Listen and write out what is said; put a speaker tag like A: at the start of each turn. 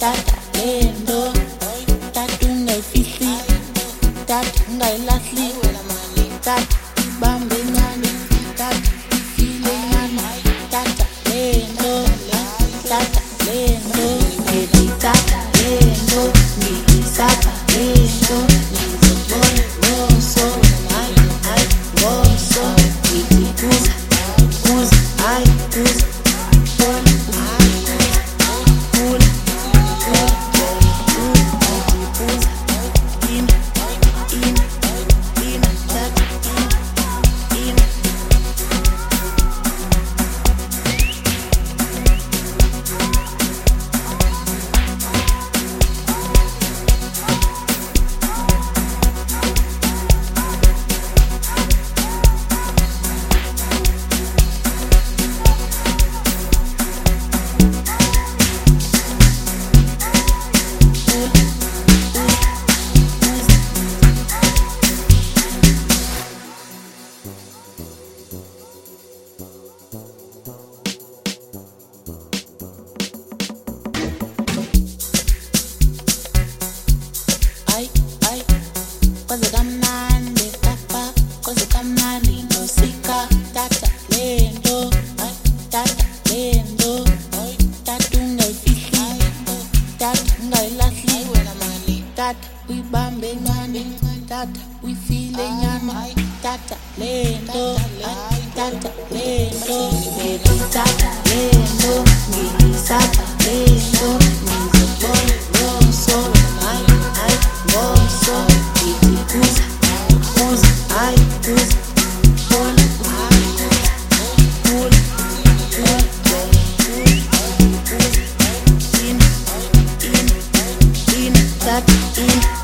A: tata lento, tata ungayifihli, tata ungayilahli, tata ibambe ncane, tata ifile ncane, tata lento, baby tata lento, ngiyisapha lento, ngizobona ngoso, ay ngoso, ngithi kuza, ay kuza. Koze kamnandi papa, koze kamnandi nosika, tata lento, tata lento, tata ungayifihli, tata ungayilahli, tata uyibambe ncane, tata uyifile ncane, tata lento, baby tata lento, ngiyisapha lento, ngizobona ngoso, ay ngoso. Ay, kuza, hola, in, that, in.